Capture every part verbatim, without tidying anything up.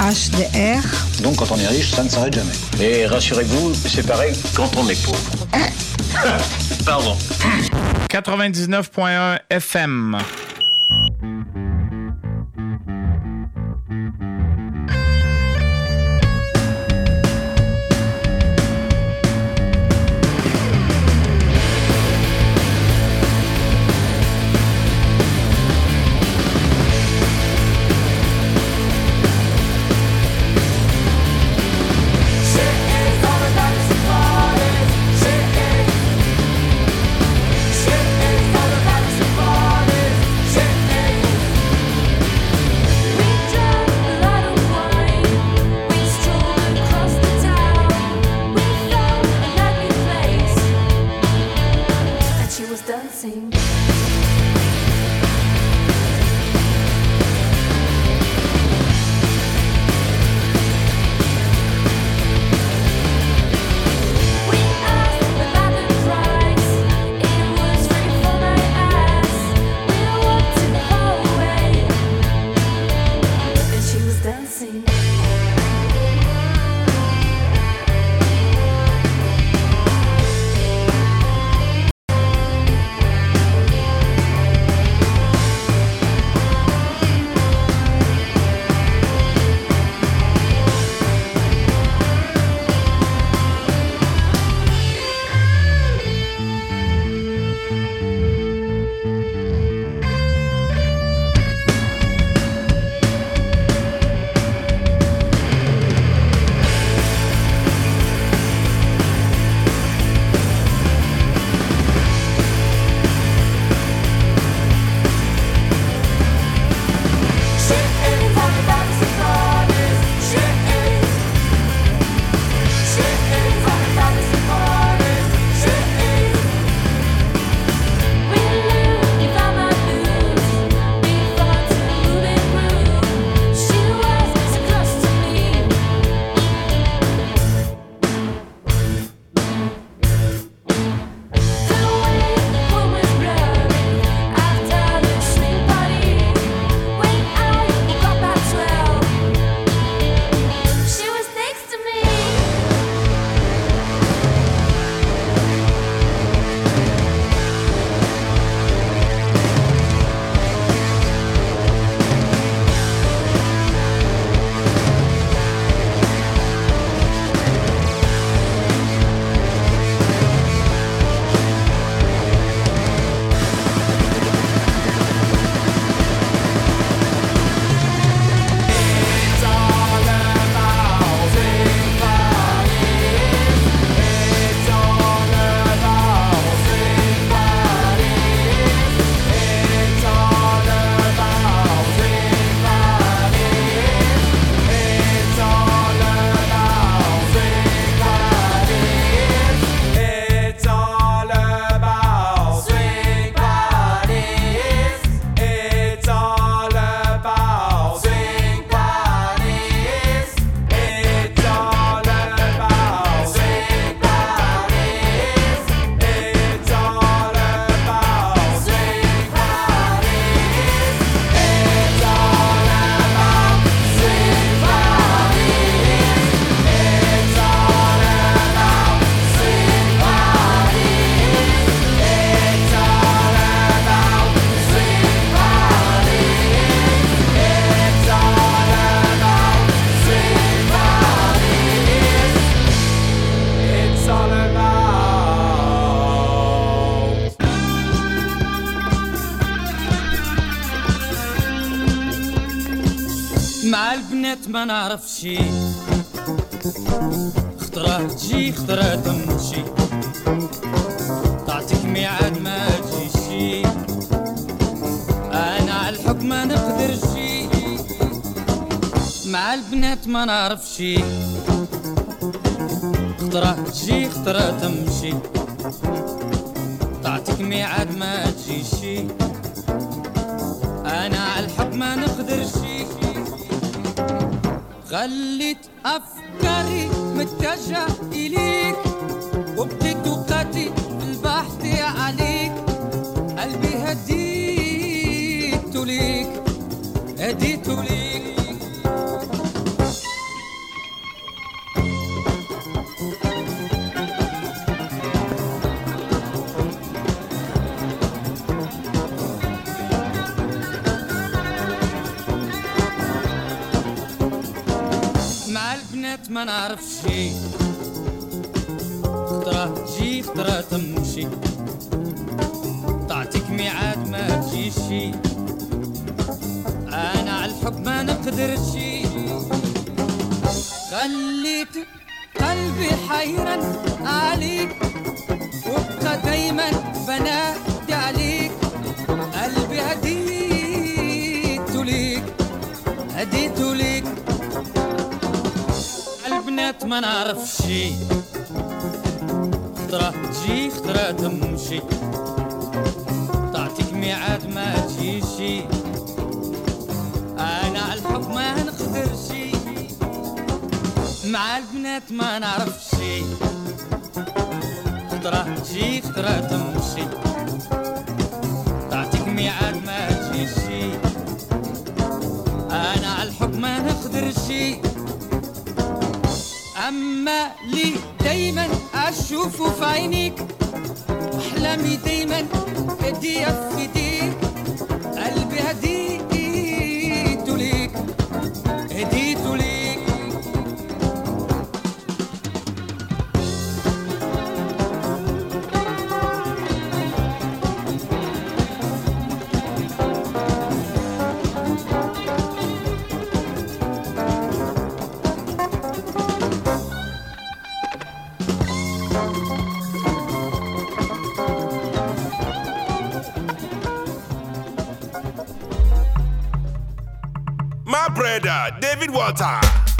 H D R. Donc quand on est riche, ça ne s'arrête jamais. Et rassurez-vous, c'est pareil quand on est pauvre. Pardon. quatre-vingt-dix-neuf point un F M. مع البنات ما نعرف شي خطرة تجي خطرة تمشي تعطيك ميعاد ما تجيشي أنا على الحب ما نقدرشي مع البنات ما نعرف شي خطرة تجي خطرة تمشي تعطيك ميعاد ما تجيشي أنا على الحب ما نقدرشي خليت أفكاري متجهة إليك وبديت وقتي في البحث عليك قلبي هديته ليك هديته ليك البنات ما نعرف شي خطرة تجي خطرة تمشي تعطيك ميعاد ما تجيشي انا على الحب ما نقدرش خليت قلبي حيران عليك وابقى دايما بنادي عليك قلبي هديته ليك هديته ليك البنات ما نعرف شي خطرة تجي خطرة تمشي تعطيك ميعاد ما تجيشي انا على الحب ما نقدرش مع البنات ما نعرف شي خطرة تجي خطرة تمشي تعطيك ميعاد ما تجيشي انا على الحب ما نقدرش اما لي دايما اشوفه في عينيك احلامي دايما ايديا في ايديك قلبي هديته ليك هديته ليك My brother, David Walter.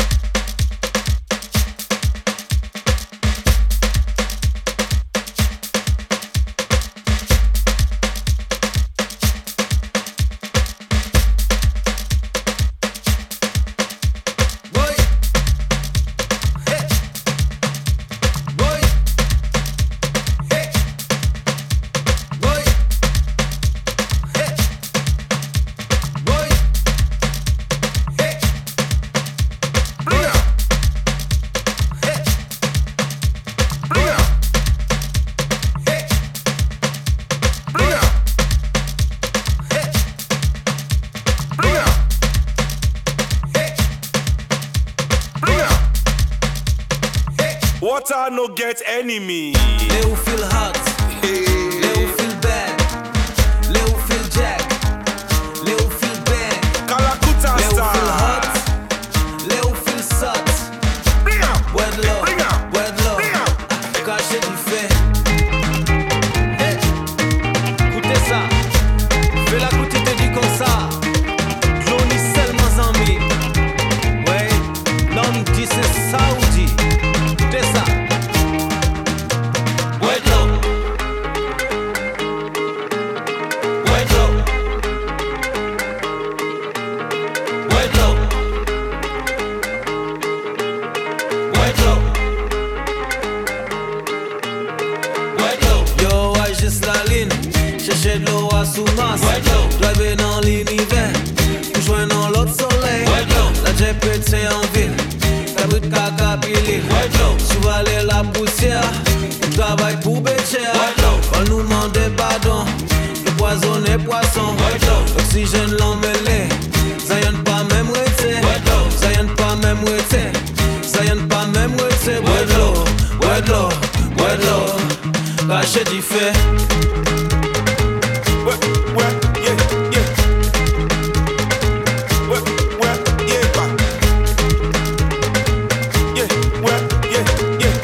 Water no get enemy. They will feel hot. Hey. They will feel bad. They will feel jack. They will feel bad. Kalakuta They will star. feel hot. They will feel sot. Bring up. Word love. Bring up. Word love. Bring up. Caché du fait. Hey. Écoutez ça. Fais la goûter te dit comme ça. Johnny seulement zami. Ouais. Non dit c'est Saoudi. Écoutez ça. Word love. Word love. Word love. Word love. Word love. Yo, ouais, juste la ligne. Chercher de l'eau à sous-masse. Driver dans l'univers. Pour joindre dans l'autre soleil. La J P T en ville. La brute caca pili. Sous aller la poussière. On travaille pour Bécher. On nous demande pardon. Le poison est poisson. L'oxygène l'emmêlé. Ça y'en pas même rete. Ça y'en pas même rete. Ça y'en pas même rete. Wedlo, wedlo, wedlo. Caché du fait. Ouais, ouais, yeah, yeah. Ouais, ouais, yeah, bah. Yeah, ouais, yeah, yeah.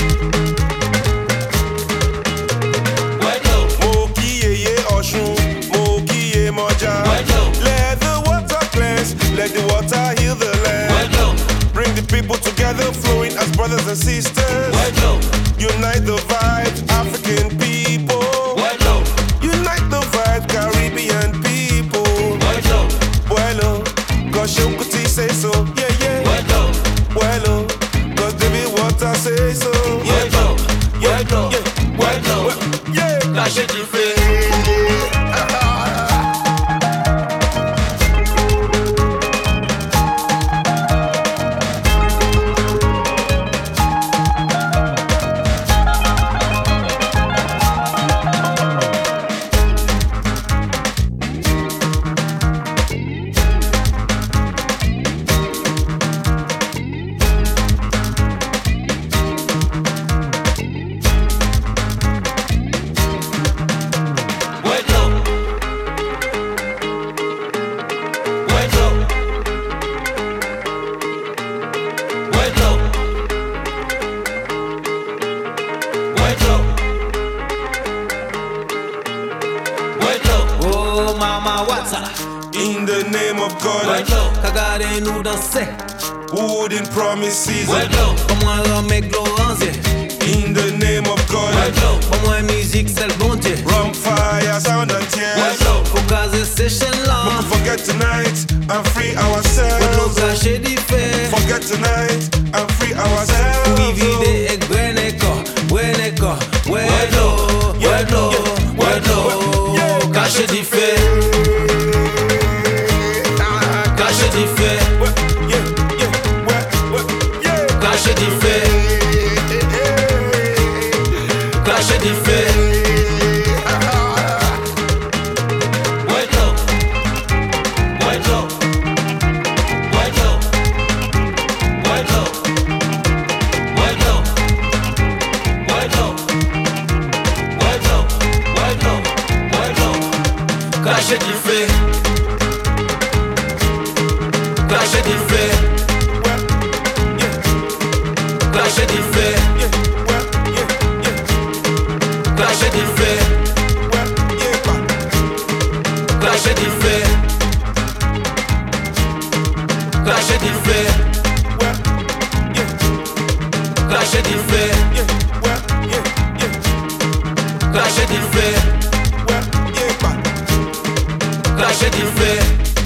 Wedlo, Moki yeye Oshun, Moki ye Moja. Let the water cleanse, let the water heal the land. wedlo, Bring the people together, flowing as brothers and sisters. wedlo, Unite the vibes, African people. wedlo, Unite the vibes, Caribbean people. wedlo, Bueno, cause Shokuti say so, yeah, yeah. wedlo, Bueno, cause David Walter say so, yeah. wedlo, Yeah, wedlo, yeah, wedlo. yeah. Caché du fait. In the name of God, Kagare nous danser. Wooden promises. Comment remettre Laurence? In the name of God, Comment musique c'est le bon Dieu. rum fire, sound and tears. Faut caser ces chaînes-là. Don't forget tonight and free Faut nous ourselves. cacher du fait. Forget tonight and free ourselves. Oui, vide et Greneko, Greneko, Wedlo, Wedlo, Wedlo. Cacher du fait. Cacher du fait. Cacher du fait. Cacher du fait. Wedlo, Wedlo, Wedlo, Wedlo, Wedlo, Wedlo, Wedlo, Wedlo, Wedlo. Cacher du fait. Cacher du fait. Cacher du fait. Cacher du fait. Cacher du fait. Cacher du fait. Cacher du fait. Cacher du fait. Cacher du fait.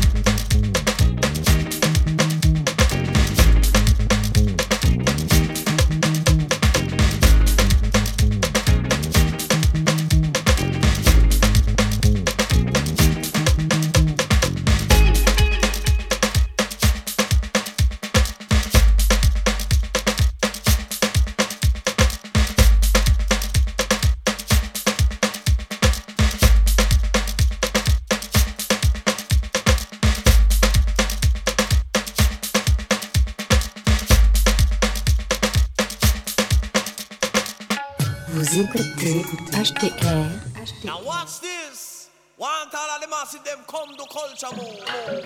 Vous écoutez H T R. Now watch this. Want all of the massive them come to culture move.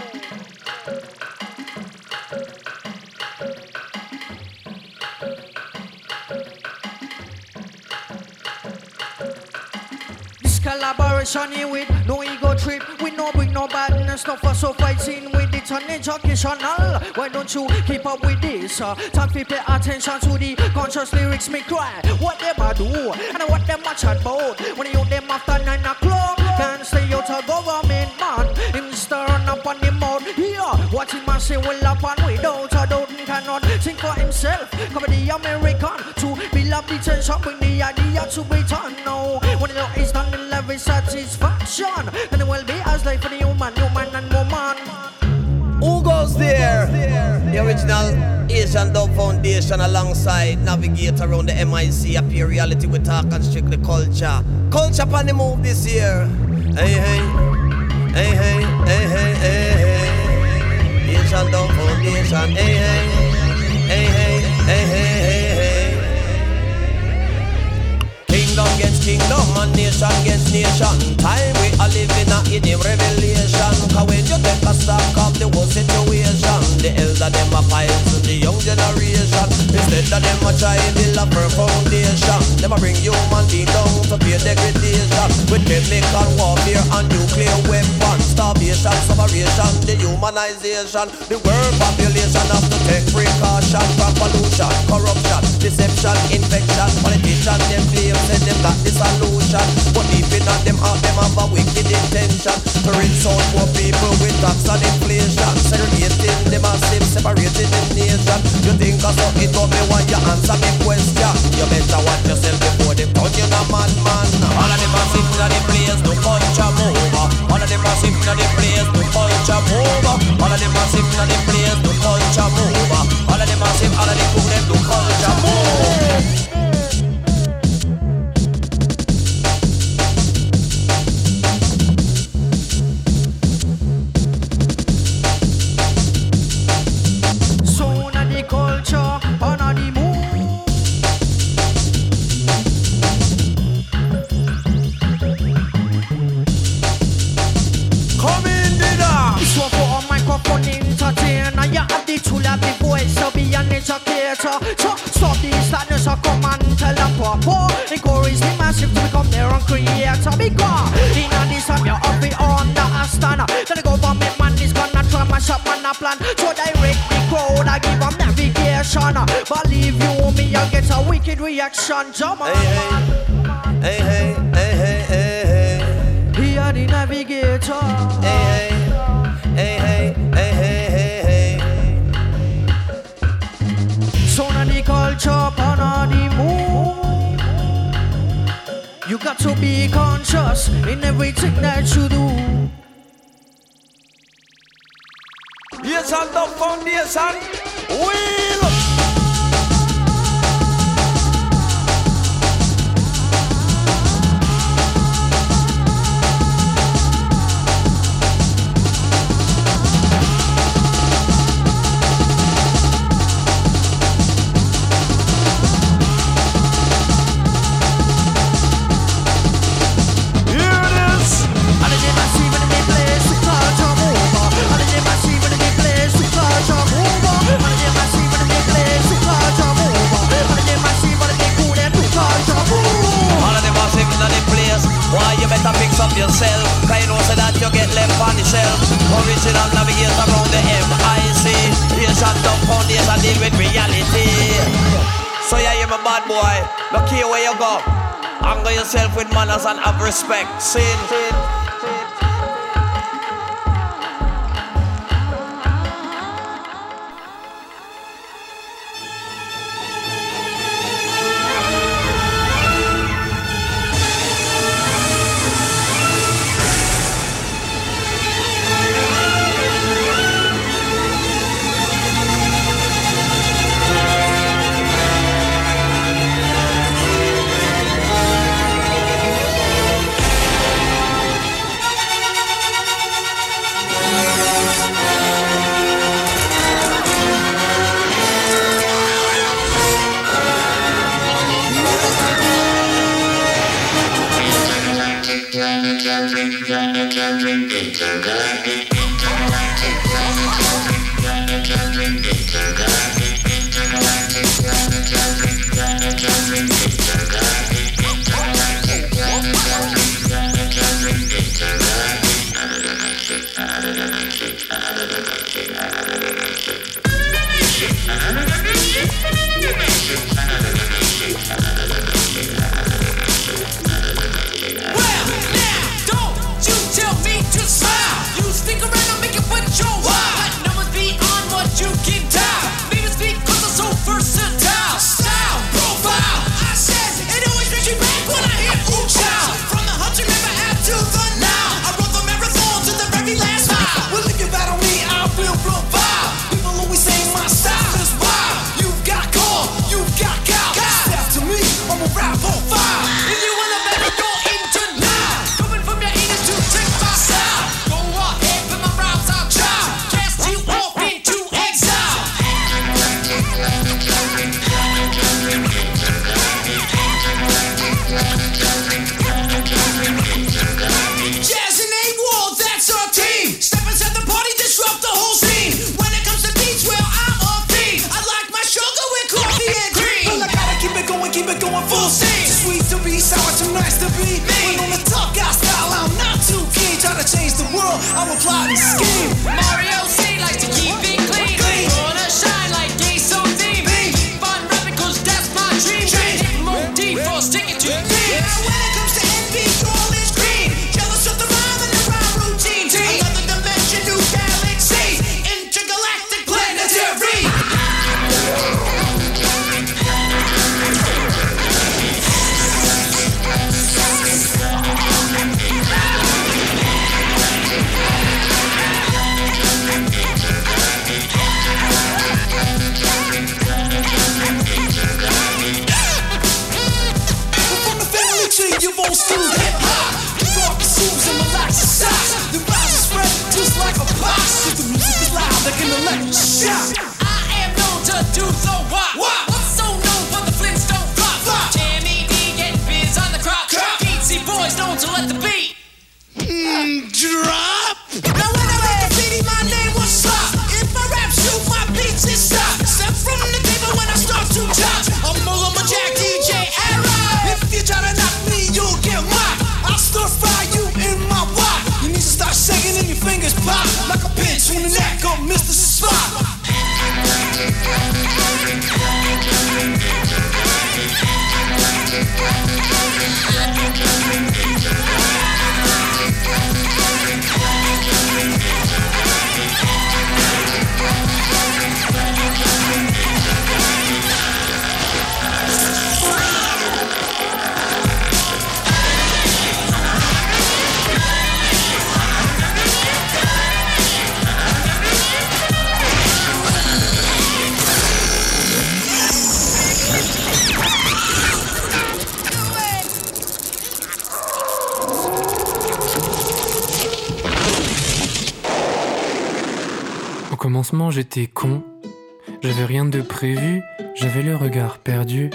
This collaboration here with no ego trip. We no bring no badness, no fuss or fighting with it on educational. Why don't you keep up with this? Uh, time to pay attention to the conscious lyrics me cry. What them a do and what them a chat about. When you them after nine o'clock, can't stay out of government man. Him stirring up on the mouth. Here, what he must say will happen without a doubt. He cannot think for himself. Cover the American to build up the tension, bring the idea to be done now. When it is done in every satisfaction, then it will be as life for the human, human and woman. Who goes there? The original Asian Dub Foundation alongside Navigate around the M I C. Appear reality we talk and strictly culture. Culture upon the move this year. Hey hey, hey hey, hey hey, hey hey. Asian Dub Foundation. Hey hey, hey hey, hey hey, hey hey. Kingdom against kingdom and nation against nation. Time we are living in a revelation. Cause when you take a stock of the whole situation, the elder them a fight to the young generation. Instead of them a try build up a foundation, them a bring human being down to pure degradation. With chemical warfare and nuclear weapons, starvation, separation, dehumanization. The world population have to take precaution from pollution, corruption, deception, infection. Politicians them claim say them got the solution, but deep in them heart them have a wicked intention to rinse out poor people with tax and inflation, segregating the massive, separating the nation. You think of something to me when you answer me question. You better watch yourself before they turn you a madman. All of the massive in the place to culture move. All of the massive in the place to culture move. All of the massive in the place to culture move. All of the massive, all of the cool them to culture move. Entertain, poor. Encourage the massive to become their own creator. Because in this time you're up it understand. So the government man is gonna try mash up man a plan. So direct the crowd, I give them navigation. Believe you me, you'll get a wicked reaction. Jump on, man. Hey, hey, hey, hey, hey, hey. He are the navigator. Hey, hey, hey, hey, hey, hey, hey. Son of the culture, on of the move. You got to be conscious in everything that you do. Yes, and the foundation. Wheel. Yourself, cause you know so that you get left on the shelf. Original navigator around the M I C. Asian dumb foundation deal with reality. So yeah, you're my bad boy. Look here where you go. Angle yourself with manners and have respect. Sin, sin. Step from the table when I start to chop. I'm all on my Jack D J era. Mister Spot. Au commencement, j'étais con. J'avais rien de prévu, j'avais le regard perdu.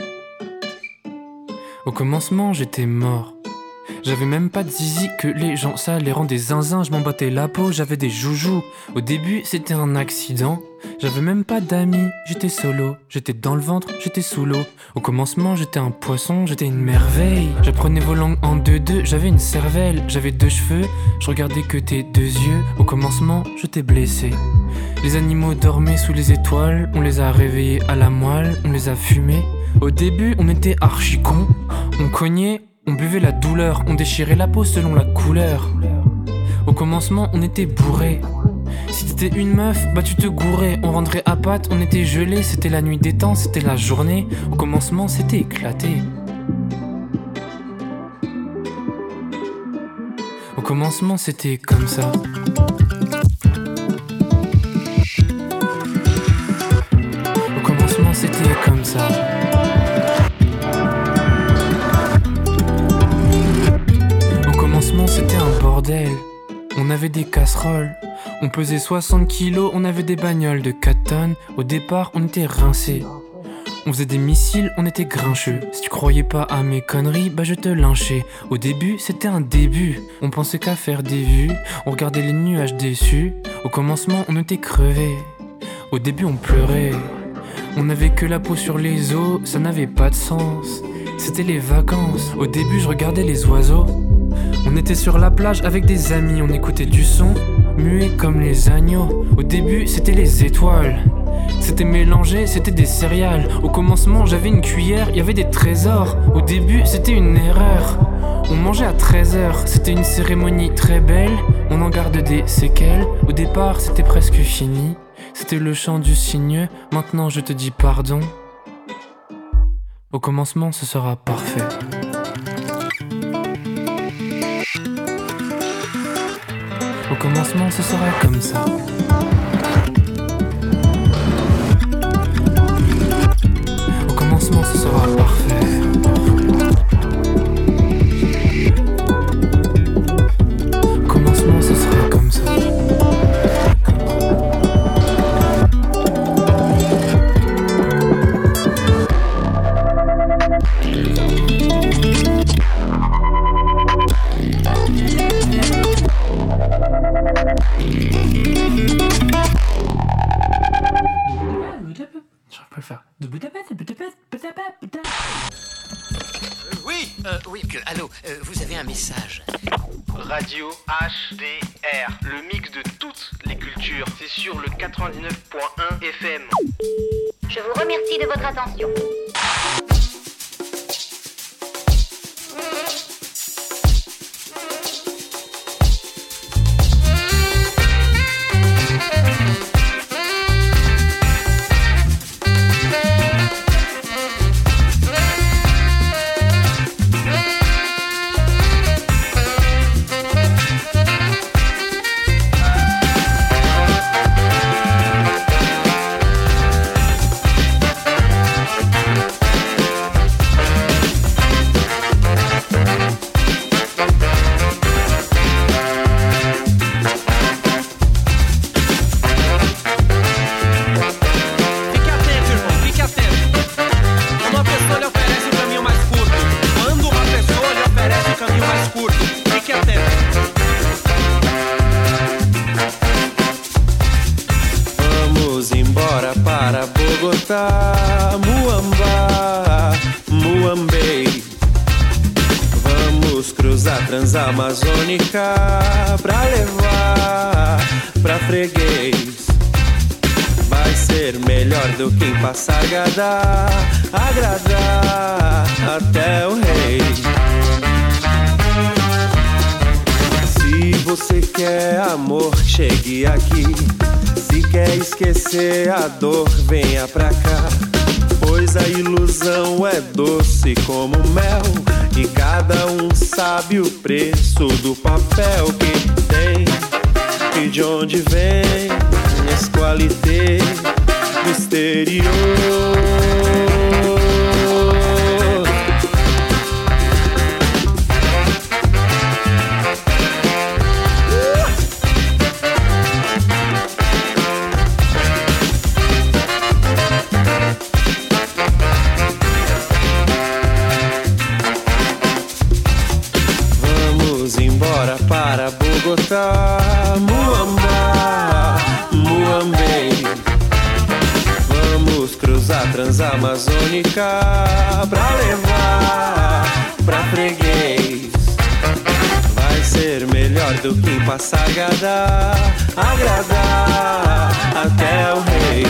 Au commencement, j'étais mort. J'avais même pas de zizi que les gens ça les rend des zinzins. Je m'en battais la peau, j'avais des joujoux. Au début, c'était un accident. J'avais même pas d'amis, j'étais solo. J'étais dans le ventre, j'étais sous l'eau. Au commencement, j'étais un poisson, j'étais une merveille. J'apprenais vos langues en deux-deux, j'avais une cervelle. J'avais deux cheveux, je regardais que tes deux yeux. Au commencement, je t'ai blessé. Les animaux dormaient sous les étoiles. On les a réveillés à la moelle, on les a fumés. Au début, on était archi cons. On cognait, on buvait la douleur. On déchirait la peau selon la couleur. Au commencement, on était bourrés. Si t'étais une meuf, bah tu te gourais. On rentrait à pattes, on était gelés. C'était la nuit des temps, c'était la journée. Au commencement, c'était éclaté. Au commencement, c'était comme ça. Au commencement, c'était comme ça. Au commencement, c'était un bordel. On avait des casseroles. On pesait soixante kilos, on avait des bagnoles de quatre tonnes. Au départ, on était rincés. On faisait des missiles, on était grincheux. Si tu croyais pas à mes conneries, bah je te lynchais. Au début, c'était un début. On pensait qu'à faire des vues. On regardait les nuages déçus. Au commencement, on était crevés. Au début, on pleurait. On n'avait que la peau sur les os, ça n'avait pas de sens. C'était les vacances. Au début, je regardais les oiseaux. On était sur la plage avec des amis, on écoutait du son, muet comme les agneaux. Au début, c'était les étoiles. C'était mélangé, c'était des céréales. Au commencement, j'avais une cuillère, il y avait des trésors. Au début, c'était une erreur. On mangeait à treize heures, c'était une cérémonie très belle. On en garde des séquelles. Au départ, c'était presque fini. C'était le chant du cygne, maintenant je te dis pardon. Au commencement, ce sera parfait. Au commencement, ce sera comme ça. Au commencement, ce sera parfait. Au commencement, ce sera comme ça. Oui, euh, oui, que, allô, euh, vous avez un message. Radio H D R, le mix de toutes les cultures. C'est sur le quatre-vingt-dix-neuf point un F M. Je vous remercie de votre attention. Transamazônica pra levar pra freguês. do que em Passargada agradar até o rei. Se você quer amor, chegue aqui. Se quer esquecer a dor, venha pra cá. Pois a ilusão é doce como mel, e cada um sabe o preço do papel que tem e de onde vem esse qualité do exterior. Para Bogotá, Muamba, Muambei. Vamos cruzar Transamazônica pra levar pra freguês. Vai ser melhor do que em Passargada agradar até o rei.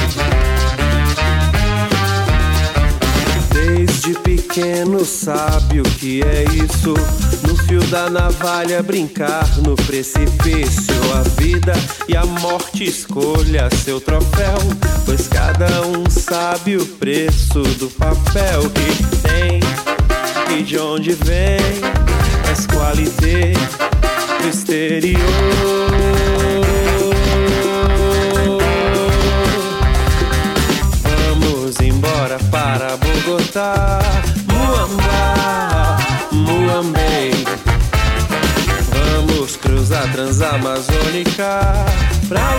Desde pequeno sabe o que é isso. No fio da navalha brincar no precipício. A vida e a morte escolha seu troféu, pois cada um sabe o preço do papel que tem e de onde vem essa qualité do exterior. Vamos embora para Bogotá, Muamba, Muambei. Vamos cruzar Transamazônica pra